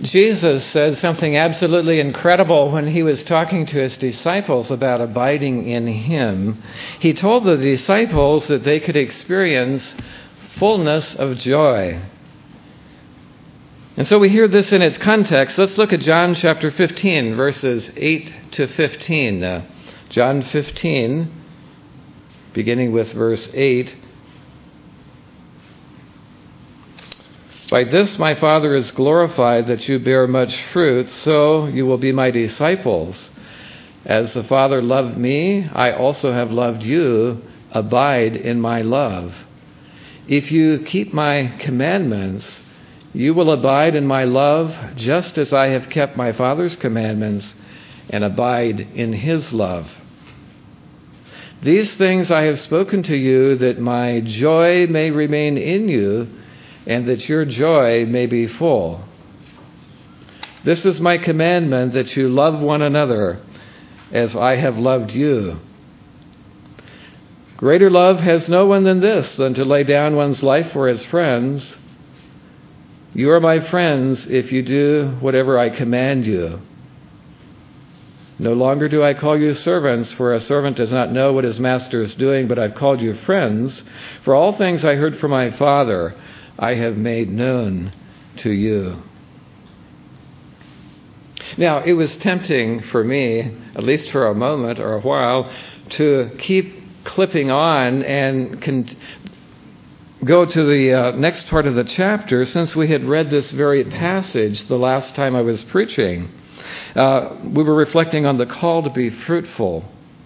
Jesus said something absolutely incredible when he was talking to his disciples about abiding in him. He told the disciples that they could experience fullness of joy. And so we hear this in its context. Let's look at John chapter 15, verses 8 to 15. John 15, beginning with verse 8. By this my Father is glorified, that you bear much fruit, so you will be my disciples. As the Father loved me, I also have loved you. Abide in my love. If you keep my commandments, you will abide in my love, just as I have kept my Father's commandments and abide in his love. These things I have spoken to you, that my joy may remain in you, and that your joy may be full. This is my commandment, that you love one another as I have loved you. Greater love has no one than this, than to lay down one's life for his friends. You are my friends if you do whatever I command you. No longer do I call you servants, for a servant does not know what his master is doing, but I've called you friends. For all things I heard from my Father, I have made known to you. Now, it was tempting for me, at least for a moment or a while, to keep clipping on and go to the next part of the chapter, since we had read this very passage the last time I was preaching. We were reflecting on the call to be fruitful.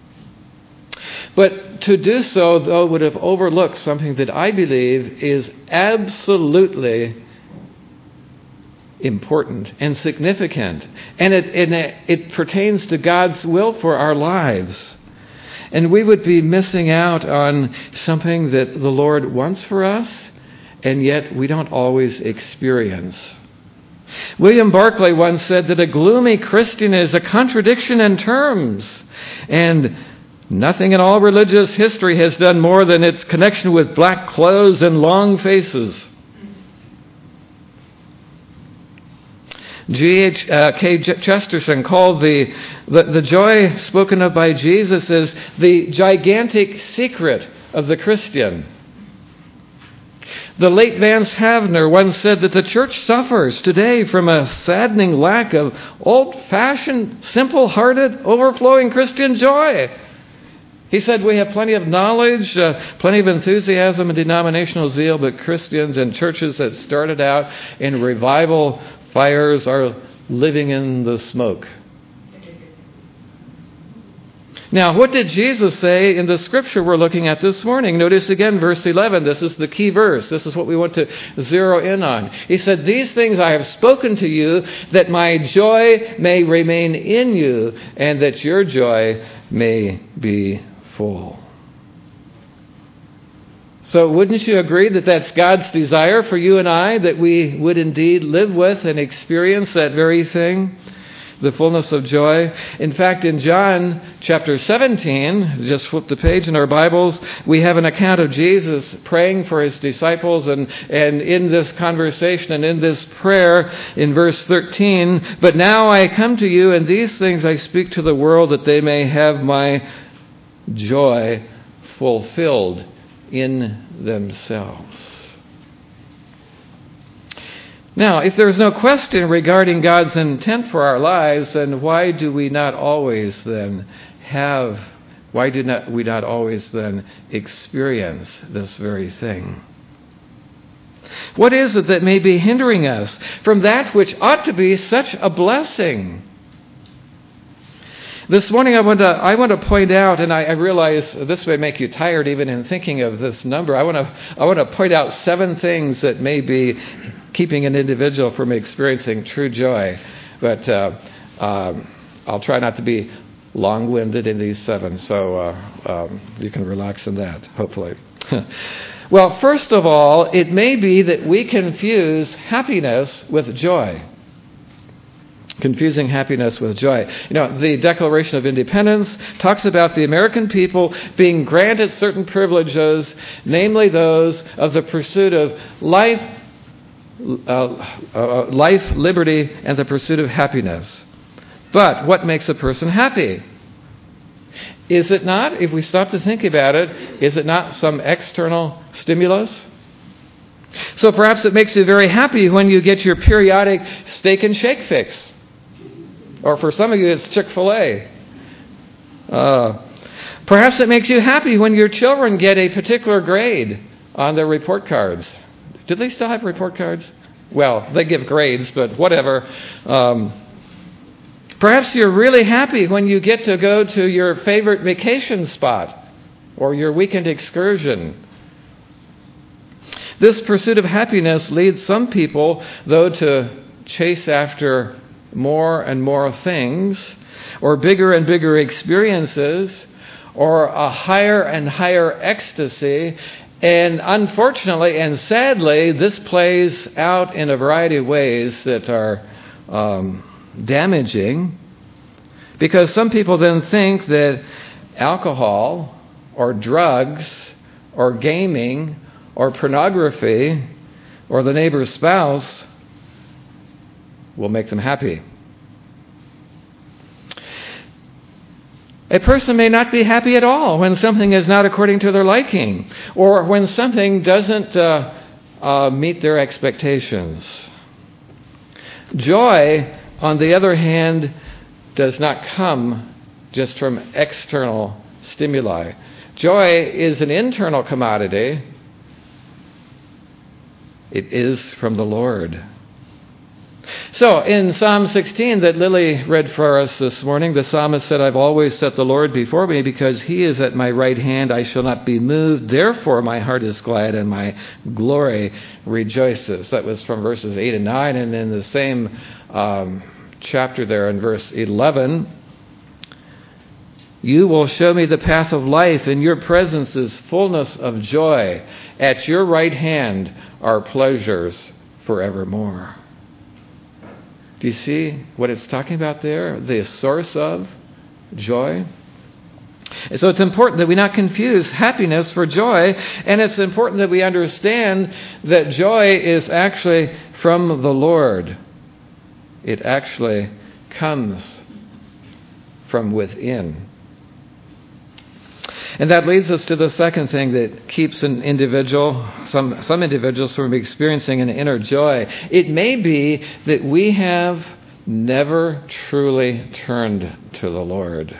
But to do so, though, would have overlooked something that I believe is absolutely important and significant. And it pertains to God's will for our lives. And we would be missing out on something that the Lord wants for us, and yet we don't always experience. William Barclay once said that a gloomy Christian is a contradiction in terms, and nothing in all religious history has done more than its connection with black clothes and long faces. G.K. Chesterton called the joy spoken of by Jesus as the gigantic secret of the Christian. The late Vance Havner once said that the church suffers today from a saddening lack of old-fashioned, simple-hearted, overflowing Christian joy. He said we have plenty of knowledge, plenty of enthusiasm and denominational zeal, but Christians and churches that started out in revival fires are living in the smoke. Now, what did Jesus say in the scripture we're looking at this morning? Notice again verse 11. This is the key verse. This is what we want to zero in on. He said, "These things I have spoken to you, that my joy may remain in you, and that your joy may be full." So wouldn't you agree that that's God's desire for you and I, that we would indeed live with and experience that very thing, the fullness of joy? In fact, in John chapter 17, just flip the page in our Bibles, we have an account of Jesus praying for his disciples, and in this conversation and in this prayer, in verse 13, "But now I come to you, and these things I speak to the world, that they may have my joy fulfilled in themselves." Now, if there's no question regarding God's intent for our lives, then why do we not always then experience this very thing? What is it that may be hindering us from that which ought to be such a blessing? This morning I want to point out, and I realize this may make you tired even in thinking of this number. I want to point out 7 things that may be keeping an individual from experiencing true joy. But I'll try not to be long-winded in these 7, so you can relax in that, hopefully. Well, first of all, it may be that we confuse happiness with joy. Confusing happiness with joy. You know, the Declaration of Independence talks about the American people being granted certain privileges, namely those of the pursuit of life, life, liberty, and the pursuit of happiness. But what makes a person happy? Is it not, if we stop to think about it, is it not some external stimulus? So perhaps it makes you very happy when you get your periodic steak and shake fix. Or for some of you, it's Chick-fil-A. Perhaps it makes you happy when your children get a particular grade on their report cards. Do they still have report cards? Well, they give grades, but whatever. Perhaps you're really happy when you get to go to your favorite vacation spot or your weekend excursion. This pursuit of happiness leads some people, though, to chase after more and more things, or bigger and bigger experiences, or a higher and higher ecstasy. And unfortunately and sadly, this plays out in a variety of ways that are damaging, because some people then think that alcohol or drugs or gaming or pornography or the neighbor's spouse will make them happy. A person may not be happy at all when something is not according to their liking, or when something doesn't meet their expectations. Joy, on the other hand, does not come just from external stimuli. Joy is an internal commodity. It is from the Lord. So in Psalm 16 that Lily read for us this morning, the psalmist said, "I've always set the Lord before me, because he is at my right hand, I shall not be moved. Therefore my heart is glad and my glory rejoices." That was from verses 8 and 9. And in the same chapter there in verse 11, "You will show me the path of life. In your presence is fullness of joy. At your right hand are pleasures forevermore." Do you see what it's talking about there? The source of joy. And so it's important that we not confuse happiness for joy, and it's important that we understand that joy is actually from the Lord. It actually comes from within. And that leads us to the second thing that keeps an individual, some individuals, from experiencing an inner joy. It may be that we have never truly turned to the Lord.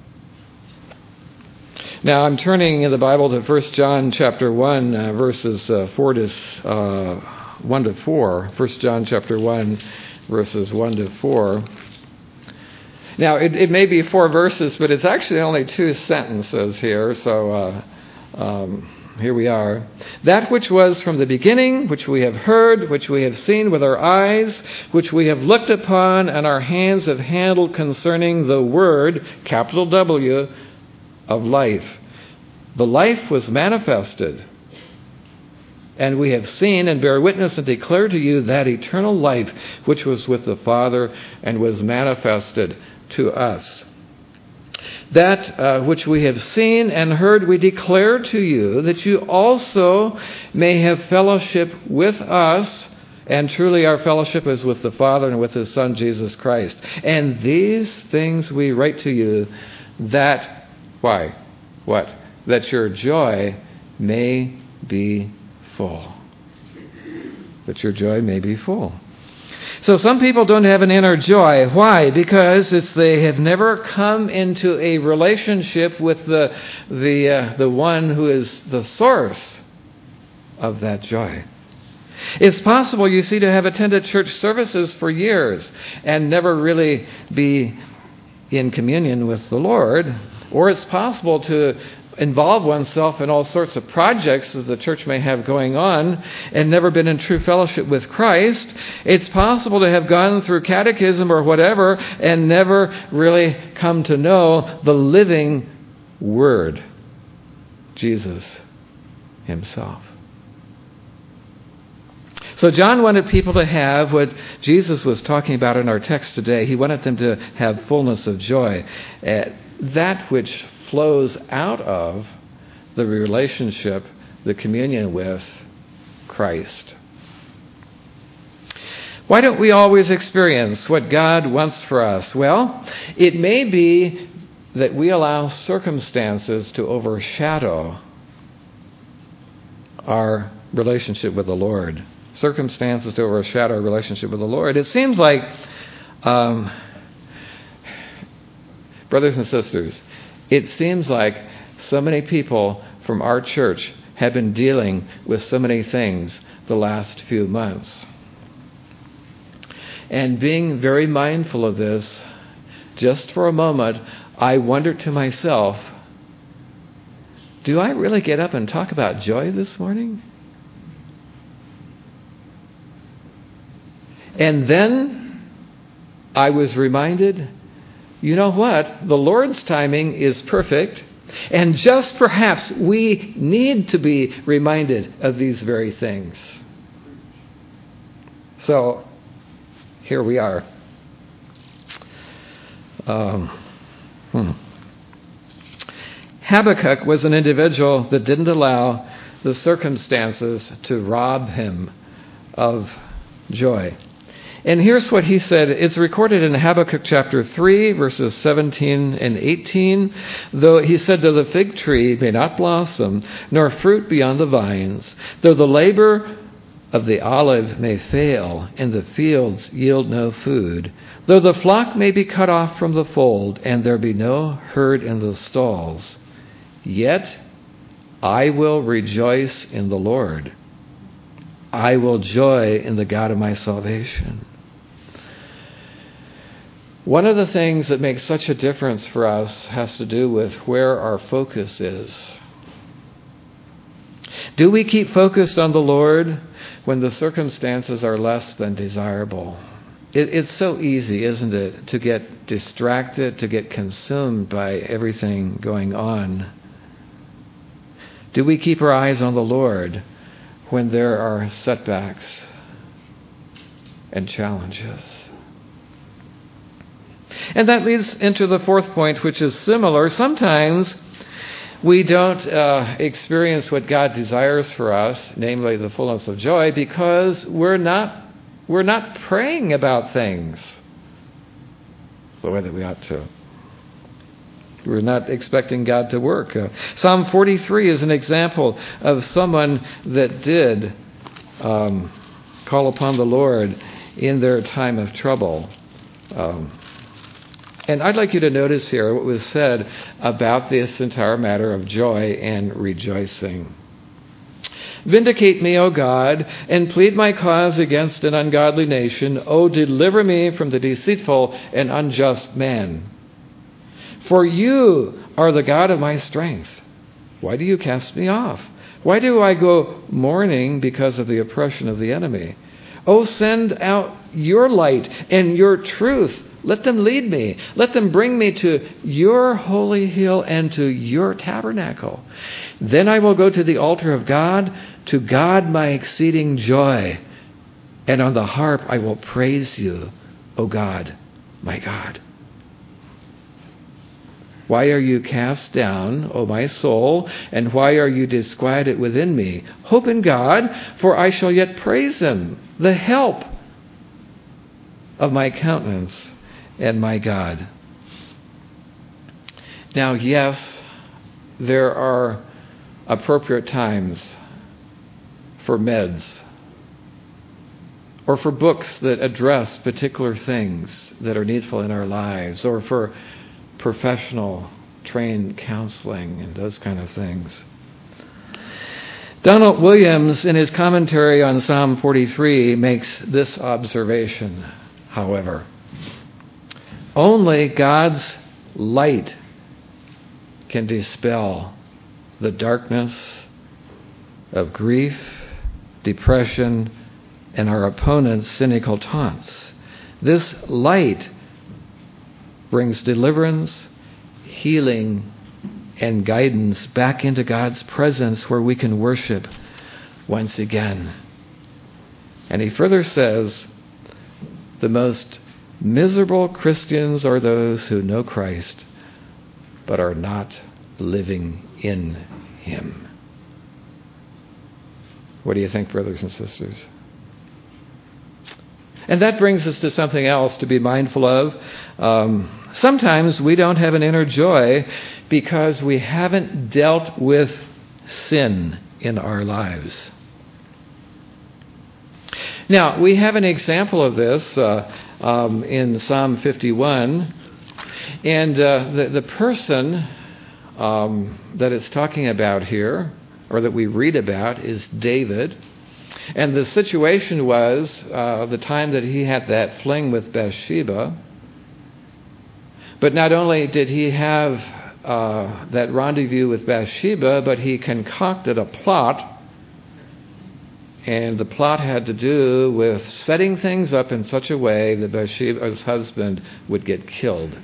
Now, I'm turning in the Bible to 1 John chapter 1, verses 1 to 4. 1 John chapter 1, verses 1 to 4. Now, it may be 4 verses, but it's actually only 2 sentences here, so here we are. "That which was from the beginning, which we have heard, which we have seen with our eyes, which we have looked upon, and our hands have handled concerning the word," capital W, "of life. The life was manifested, and we have seen and bear witness and declare to you that eternal life which was with the Father and was manifested to us. That which we have seen and heard we declare to you, that you also may have fellowship with us. And truly our fellowship is with the Father and with His Son, Jesus Christ. And these things we write to you, that," why? What? "That your joy may be full." That your joy may be full. So some people don't have an inner joy. Why? Because they have never come into a relationship with the one who is the source of that joy. It's possible, you see, to have attended church services for years and never really be in communion with the Lord. Or it's possible to involve oneself in all sorts of projects that the church may have going on and never been in true fellowship with Christ. It's possible to have gone through catechism or whatever and never really come to know the living Word, Jesus Himself. So John wanted people to have what Jesus was talking about in our text today. He wanted them to have fullness of joy, that which flows out of the relationship, the communion with Christ. Why don't we always experience what God wants for us? Well, it may be that we allow circumstances to overshadow our relationship with the Lord. Circumstances to overshadow our relationship with the Lord. It seems like, brothers and sisters, it seems like so many people from our church have been dealing with so many things the last few months. And being very mindful of this, just for a moment, I wondered to myself, do I really get up and talk about joy this morning? And then I was reminded, you know what? The Lord's timing is perfect. And just perhaps we need to be reminded of these very things. So, here we are. Habakkuk was an individual that didn't allow the circumstances to rob him of joy. And here's what he said. It's recorded in Habakkuk chapter 3, verses 17 and 18. Though he said, though the fig tree may not blossom, nor fruit be on the vines, though the labor of the olive may fail, and the fields yield no food, though the flock may be cut off from the fold, and there be no herd in the stalls, yet I will rejoice in the Lord. I will joy in the God of my salvation. One of the things that makes such a difference for us has to do with where our focus is. Do we keep focused on the Lord when the circumstances are less than desirable? It's so easy, isn't it, to get distracted, to get consumed by everything going on. Do we keep our eyes on the Lord when there are setbacks and challenges? And that leads into the fourth point, which is similar. Sometimes we don't experience what God desires for us, namely the fullness of joy, because we're not praying about things the way that we ought to. We're not expecting God to work. Psalm 43 is an example of someone that did call upon the Lord in their time of trouble. And I'd like you to notice here what was said about this entire matter of joy and rejoicing. Vindicate me, O God, and plead my cause against an ungodly nation. O deliver me from the deceitful and unjust man. For you are the God of my strength. Why do you cast me off? Why do I go mourning because of the oppression of the enemy? O send out your light and your truth. Let them lead me. Let them bring me to your holy hill and to your tabernacle. Then I will go to the altar of God, to God my exceeding joy. And on the harp I will praise you, O God, my God. Why are you cast down, O my soul, and why are you disquieted within me? Hope in God, for I shall yet praise him, the help of my countenance and my God. Now, yes, there are appropriate times for meds or for books that address particular things that are needful in our lives, or for professional trained counseling and those kind of things. Donald Williams, in his commentary on Psalm 43, makes this observation, however. Only God's light can dispel the darkness of grief, depression, and our opponent's cynical taunts. This light brings deliverance, healing, and guidance back into God's presence where we can worship once again. And he further says, the most miserable Christians are those who know Christ but are not living in him. What do you think, brothers and sisters? And that brings us to something else to be mindful of. Sometimes we don't have an inner joy because we haven't dealt with sin in our lives. Now, we have an example of this in Psalm 51. And the person that it's talking about here, or that we read about, is David. And the situation was the time that he had that fling with Bathsheba. But not only did he have that rendezvous with Bathsheba, but he concocted a plot. And the plot had to do with setting things up in such a way that Bathsheba's husband would get killed.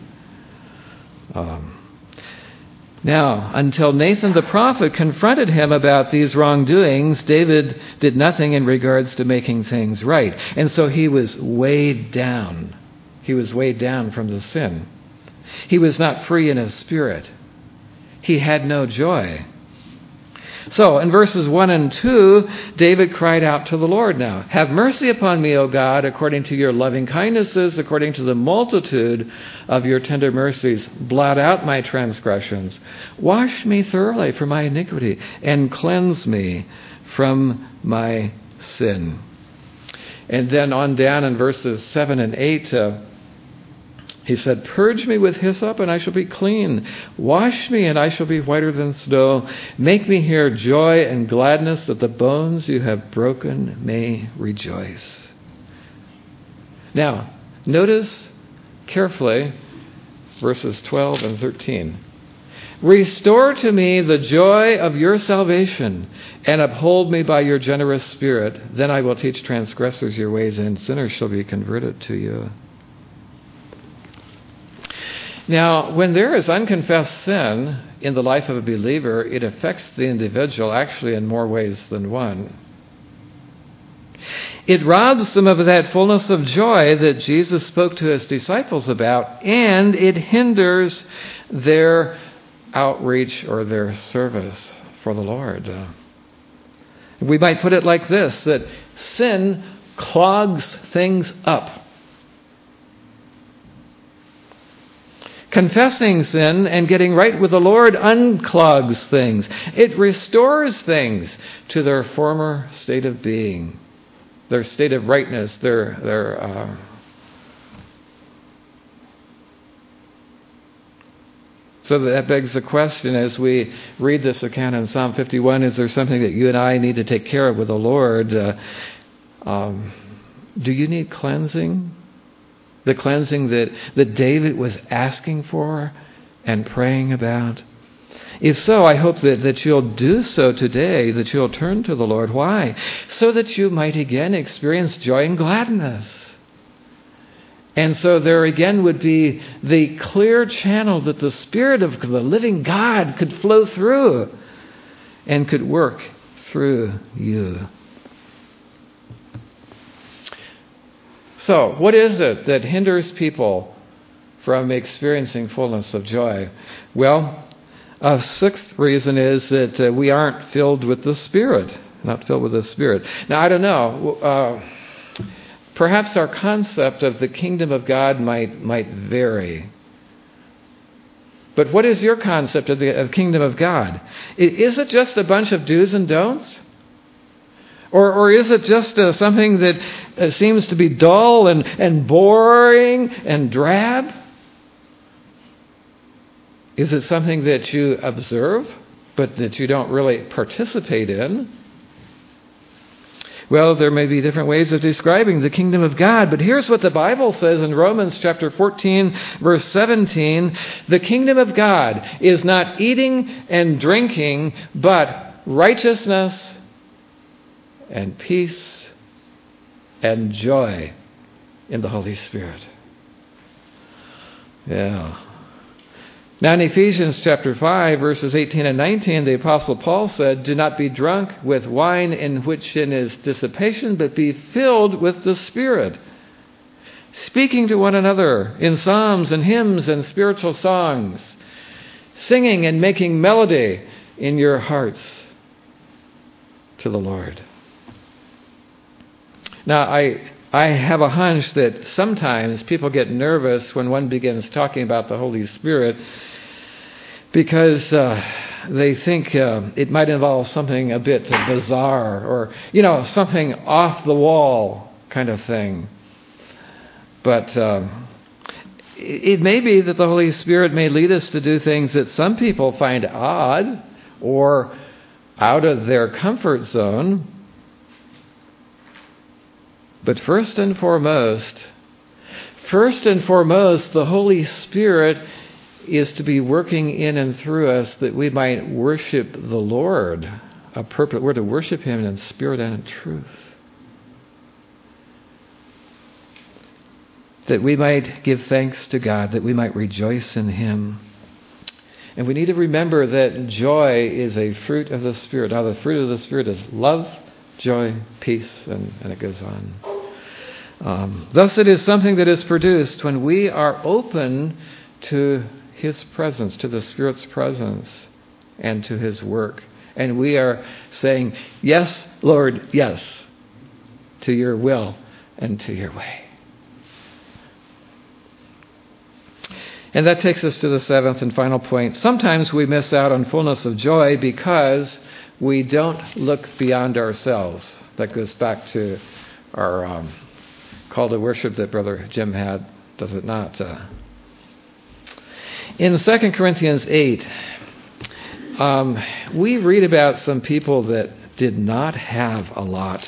Now, until Nathan the prophet confronted him about these wrongdoings, David did nothing in regards to making things right. And so he was weighed down. He was weighed down from the sin. He was not free in his spirit. He had no joy. So, in verses 1 and 2, David cried out to the Lord now, "Have mercy upon me, O God, according to your loving kindnesses, according to the multitude of your tender mercies. Blot out my transgressions. Wash me thoroughly from my iniquity, and cleanse me from my sin." And then on down in verses 7 and 8, he said, "Purge me with hyssop, and I shall be clean. Wash me, and I shall be whiter than snow. Make me hear joy and gladness, that the bones you have broken may rejoice." Now, notice carefully verses 12 and 13. "Restore to me the joy of your salvation, and uphold me by your generous spirit. Then I will teach transgressors your ways, and sinners shall be converted to you." Now, when there is unconfessed sin in the life of a believer, it affects the individual actually in more ways than one. It robs them of that fullness of joy that Jesus spoke to his disciples about, and it hinders their outreach or their service for the Lord. We might put it like this, that sin clogs things up. Confessing sin and getting right with the Lord unclogs things. It restores things to their former state of being, their state of rightness, So that begs the question as we read this account in Psalm 51, is there something that you and I need to take care of with the Lord? Do you need cleansing? The cleansing that David was asking for and praying about? If so, I hope that you'll do so today, that you'll turn to the Lord. Why? So that you might again experience joy and gladness. And so there again would be the clear channel that the Spirit of the living God could flow through and could work through you. So, what is it that hinders people from experiencing fullness of joy? Well, a sixth reason is that we aren't filled with the Spirit. Not filled with the Spirit. Now, I don't know. Perhaps our concept of the kingdom of God might vary. But what is your concept of the kingdom of God? Is it just a bunch of do's and don'ts? Or is it just something that seems to be dull and boring and drab? Is it something that you observe, but that you don't really participate in? Well, there may be different ways of describing the kingdom of God, but here's what the Bible says in Romans chapter 14, verse 17. The kingdom of God is not eating and drinking, but righteousness and peace and joy in the Holy Spirit. Yeah. Now in Ephesians chapter 5, verses 18 and 19, the Apostle Paul said, "Do not be drunk with wine in which sin is dissipation, but be filled with the Spirit, speaking to one another in psalms and hymns and spiritual songs, singing and making melody in your hearts to the Lord." Now, I have a hunch that sometimes people get nervous when one begins talking about the Holy Spirit because they think it might involve something a bit bizarre or, something off the wall kind of thing. But it may be that the Holy Spirit may lead us to do things that some people find odd or out of their comfort zone. But first and foremost, the Holy Spirit is to be working in and through us that we might worship the Lord. We're to worship Him in spirit and in truth. That we might give thanks to God, that we might rejoice in Him. And we need to remember that joy is a fruit of the Spirit. Now, the fruit of the Spirit is love, joy, peace, and it goes on. Thus, it is something that is produced when we are open to His presence, to the Spirit's presence, and to His work. And we are saying, yes, Lord, yes, to your will and to your way. And that takes us to the seventh and final point. Sometimes we miss out on fullness of joy because we don't look beyond ourselves. That goes back to our call to worship that Brother Jim had, does it not? In 2 Corinthians 8, we read about some people that did not have a lot.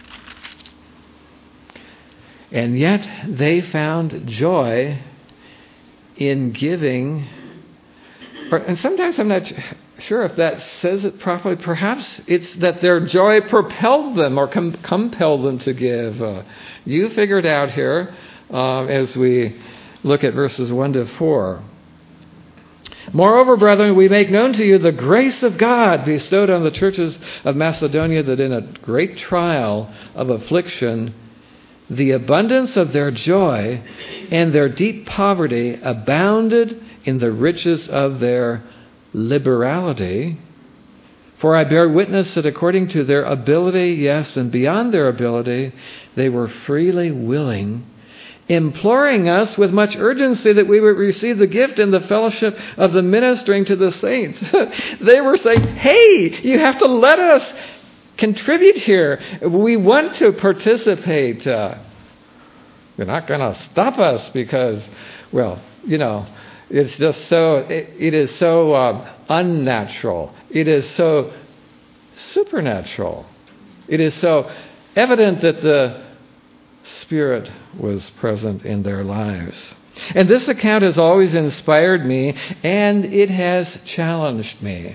And yet they found joy in giving. And sometimes I'm not sure if that says it properly. Perhaps it's that their joy propelled them or compelled them to give. You figure it out here as we look at verses 1 to 4. Moreover, brethren, we make known to you the grace of God bestowed on the churches of Macedonia, that in a great trial of affliction, the abundance of their joy and their deep poverty abounded in the riches of their liberality. For I bear witness that according to their ability, yes, and beyond their ability, they were freely willing, imploring us with much urgency that we would receive the gift and the fellowship of the ministering to the saints. They were saying, hey, you have to let us contribute here. We want to participate. You're not going to stop us because, it's just so, it is so unnatural. It is so supernatural. It is so evident that the Spirit was present in their lives. And this account has always inspired me, and it has challenged me.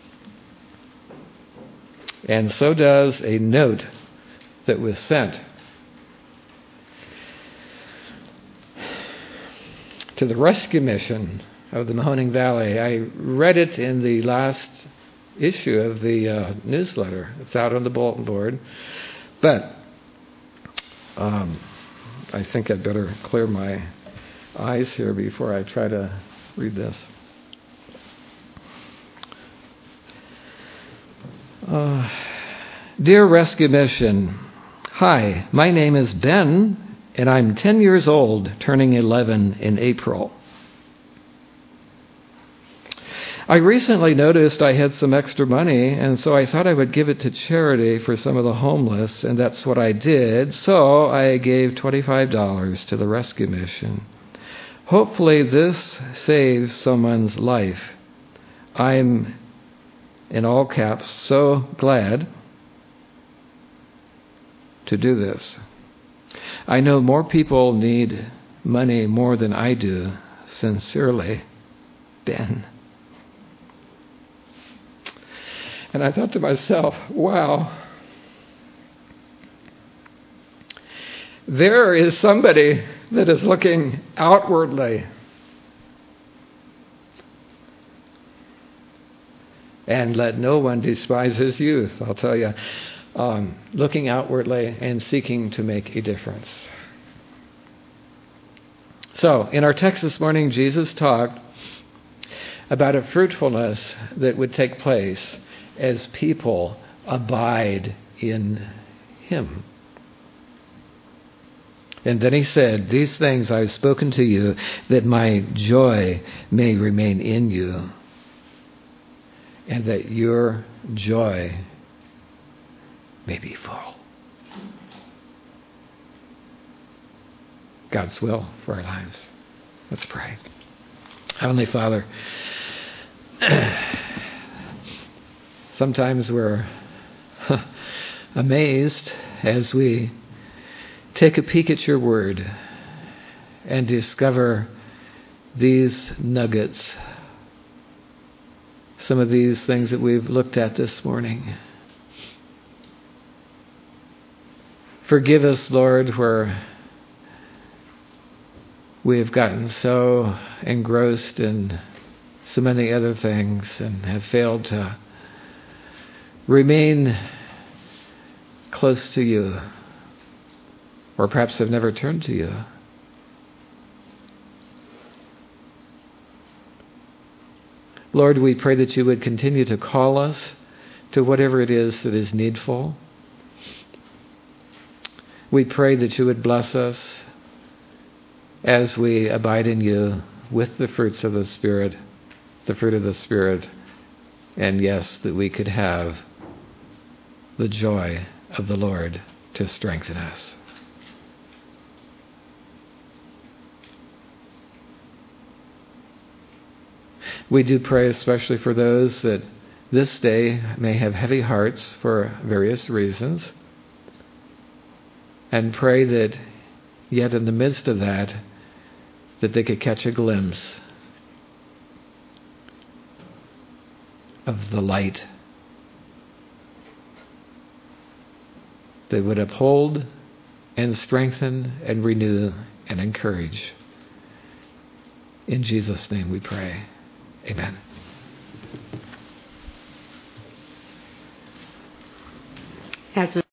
And so does a note that was sent to the Rescue Mission of the Mahoning Valley. I read it in the last issue of the newsletter. It's out on the bulletin board. But I think I'd better clear my eyes here before I try to read this. Dear Rescue Mission, hi, my name is Ben, and I'm 10 years old, turning 11 in April. I recently noticed I had some extra money, and so I thought I would give it to charity for some of the homeless, and that's what I did. So I gave $25 to the Rescue Mission. Hopefully this saves someone's life. I'm, in all caps, so glad to do this. I know more people need money more than I do. Sincerely, Ben. And I thought to myself, wow, there is somebody that is looking outwardly. And let no one despise his youth, I'll tell you. Looking outwardly and seeking to make a difference. So, in our text this morning, Jesus talked about a fruitfulness that would take place as people abide in Him. And then he said, "These things I have spoken to you, that my joy may remain in you, and that your joy may be full." God's will for our lives. Let's pray. Heavenly Father, sometimes we're amazed as we take a peek at your word and discover these nuggets, some of these things that we've looked at this morning. Forgive us, Lord, where we have gotten so engrossed in so many other things and have failed to remain close to you, or perhaps have never turned to you. Lord, we pray that you would continue to call us to whatever it is that is needful. We pray that you would bless us as we abide in you with the fruits of the Spirit, the fruit of the Spirit, and yes, that we could have the joy of the Lord to strengthen us. We do pray especially for those that this day may have heavy hearts for various reasons, and pray that yet in the midst of that they could catch a glimpse of the light that would uphold and strengthen and renew and encourage. In Jesus' name we pray. Amen. As